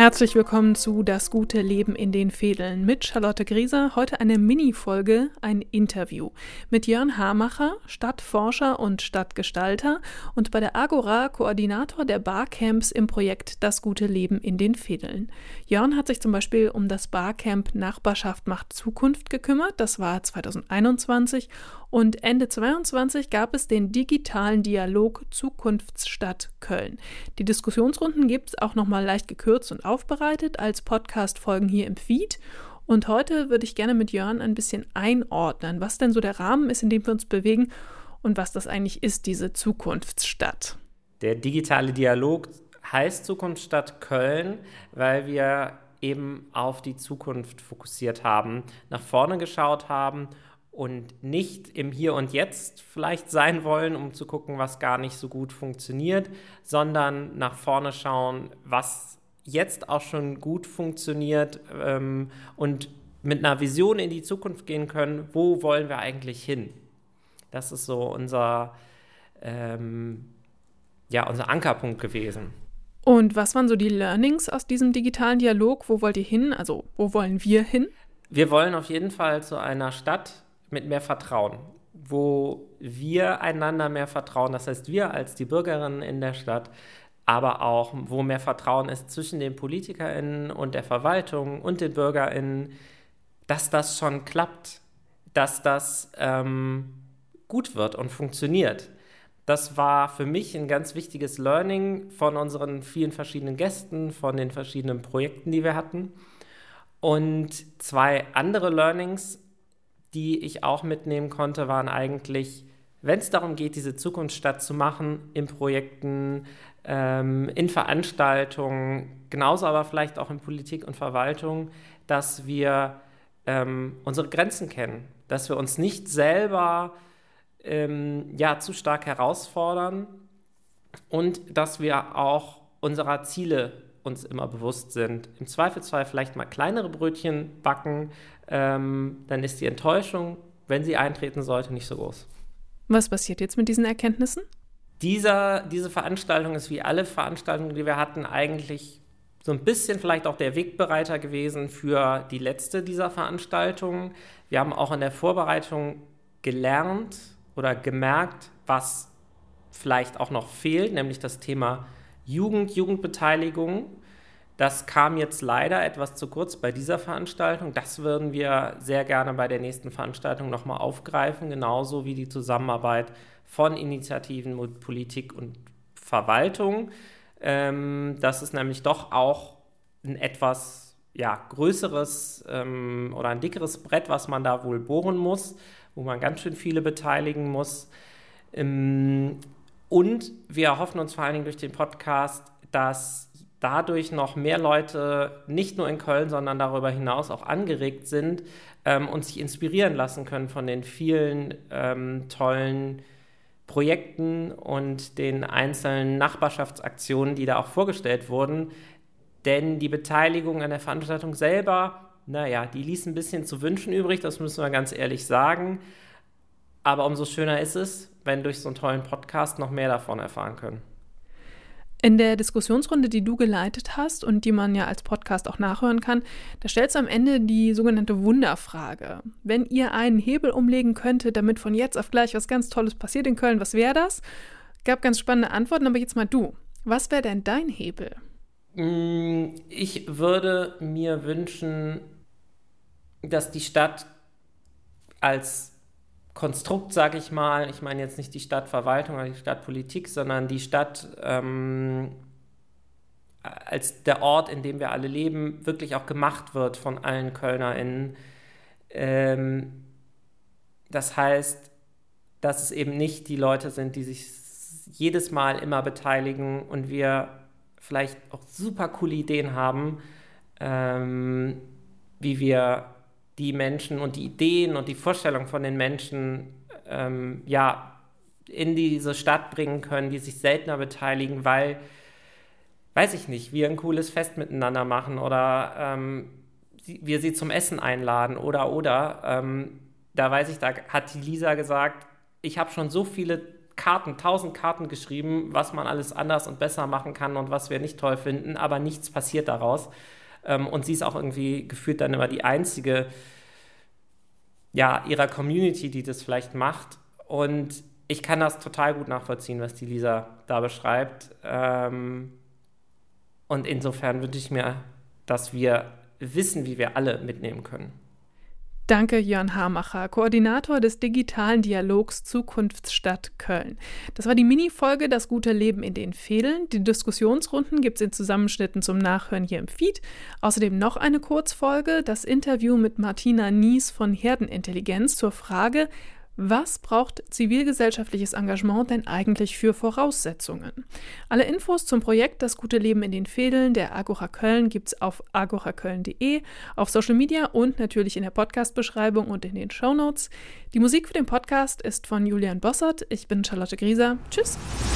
Herzlich willkommen zu Das gute Leben in den Vedeln mit Charlotte Grieser. Heute eine Mini-Folge, ein Interview mit Jörn Hamacher, Stadtforscher und Stadtgestalter und bei der Agora Koordinator der Barcamps im Projekt Das gute Leben in den Vedeln. Jörn hat sich zum Beispiel um das Barcamp Nachbarschaft macht Zukunft gekümmert. Das war 2021 und Ende 2022 gab es den digitalen Dialog Zukunftsstadt Köln. Die Diskussionsrunden gibt es auch nochmal leicht gekürzt und aufbereitet als Podcast-Folgen hier im Feed. Und heute würde ich gerne mit Jörn ein bisschen einordnen, was denn so der Rahmen ist, in dem wir uns bewegen und was das eigentlich ist, diese Zukunftsstadt. Der digitale Dialog heißt Zukunftsstadt Köln, weil wir eben auf die Zukunft fokussiert haben, nach vorne geschaut haben und nicht im Hier und Jetzt vielleicht sein wollen, um zu gucken, was gar nicht so gut funktioniert, sondern nach vorne schauen, was jetzt auch schon gut funktioniert und mit einer Vision in die Zukunft gehen können, wo wollen wir eigentlich hin? Das ist so unser Ankerpunkt gewesen. Und was waren so die Learnings aus diesem digitalen Dialog? Wo wollt ihr hin? Also wo wollen wir hin? Wir wollen auf jeden Fall zu einer Stadt mit mehr Vertrauen, wo wir einander mehr vertrauen, das heißt wir als die Bürgerinnen in der Stadt, aber auch wo mehr Vertrauen ist zwischen den PolitikerInnen und der Verwaltung und den BürgerInnen, dass das schon klappt, dass das gut wird und funktioniert. Das war für mich ein ganz wichtiges Learning von unseren vielen verschiedenen Gästen, von den verschiedenen Projekten, die wir hatten. Und zwei andere Learnings, die ich auch mitnehmen konnte, waren eigentlich, wenn es darum geht, diese Zukunftsstadt zu machen, in Projekten, in Veranstaltungen, genauso aber vielleicht auch in Politik und Verwaltung, dass wir unsere Grenzen kennen, dass wir uns nicht selber zu stark herausfordern und dass wir auch unserer Ziele uns immer bewusst sind. Im Zweifelsfall vielleicht mal kleinere Brötchen backen, dann ist die Enttäuschung, wenn sie eintreten sollte, nicht so groß. Was passiert jetzt mit diesen Erkenntnissen? Diese Veranstaltung ist wie alle Veranstaltungen, die wir hatten, eigentlich so ein bisschen vielleicht auch der Wegbereiter gewesen für die letzte dieser Veranstaltungen. Wir haben auch in der Vorbereitung gelernt oder gemerkt, was vielleicht auch noch fehlt, nämlich das Thema Jugendbeteiligung. Das kam jetzt leider etwas zu kurz bei dieser Veranstaltung. Das würden wir sehr gerne bei der nächsten Veranstaltung nochmal aufgreifen, genauso wie die Zusammenarbeit von Initiativen mit Politik und Verwaltung. Das ist nämlich doch auch ein etwas größeres oder ein dickeres Brett, was man da wohl bohren muss, wo man ganz schön viele beteiligen muss. Und wir erhoffen uns vor allen Dingen durch den Podcast, dass dadurch noch mehr Leute, nicht nur in Köln, sondern darüber hinaus auch angeregt sind und sich inspirieren lassen können von den vielen tollen Projekten und den einzelnen Nachbarschaftsaktionen, die da auch vorgestellt wurden. Denn die Beteiligung an der Veranstaltung selber, die ließ ein bisschen zu wünschen übrig, das müssen wir ganz ehrlich sagen. Aber umso schöner ist es, wenn durch so einen tollen Podcast noch mehr davon erfahren können. In der Diskussionsrunde, die du geleitet hast und die man ja als Podcast auch nachhören kann, da stellst du am Ende die sogenannte Wunderfrage. Wenn ihr einen Hebel umlegen könntet, damit von jetzt auf gleich was ganz Tolles passiert in Köln, was wäre das? Gab ganz spannende Antworten, aber jetzt mal du. Was wäre denn dein Hebel? Ich würde mir wünschen, dass die Stadt als Konstrukt, sage ich mal, ich meine jetzt nicht die Stadtverwaltung oder die Stadtpolitik, sondern die Stadt als der Ort, in dem wir alle leben, wirklich auch gemacht wird von allen KölnerInnen. Das heißt, dass es eben nicht die Leute sind, die sich jedes Mal immer beteiligen und wir vielleicht auch super coole Ideen haben, wie wir die Menschen und die Ideen und die Vorstellung von den Menschen in diese Stadt bringen können, die sich seltener beteiligen, weil, weiß ich nicht, wir ein cooles Fest miteinander machen oder wir sie zum Essen einladen oder. Da weiß ich, da hat die Lisa gesagt, ich habe schon so viele 1000 Karten geschrieben, was man alles anders und besser machen kann und was wir nicht toll finden, aber nichts passiert daraus. Und sie ist auch irgendwie gefühlt dann immer die einzige ihrer Community, die das vielleicht macht. Und ich kann das total gut nachvollziehen, was die Lisa da beschreibt. Und insofern wünsche ich mir, dass wir wissen, wie wir alle mitnehmen können. Danke, Jörn Hamacher, Koordinator des digitalen Dialogs Zukunftsstadt Köln. Das war die Mini-Folge Das gute Leben in den Vedeln. Die Diskussionsrunden gibt es in Zusammenschnitten zum Nachhören hier im Feed. Außerdem noch eine Kurzfolge, das Interview mit Martina Nies von Herdenintelligenz zur Frage, was braucht zivilgesellschaftliches Engagement denn eigentlich für Voraussetzungen? Alle Infos zum Projekt Das gute Leben in den Vedeln der Agora Köln gibt's auf agoraköln.de, auf Social Media und natürlich in der Podcast-Beschreibung und in den Shownotes. Die Musik für den Podcast ist von Julian Bossert. Ich bin Charlotte Grieser. Tschüss!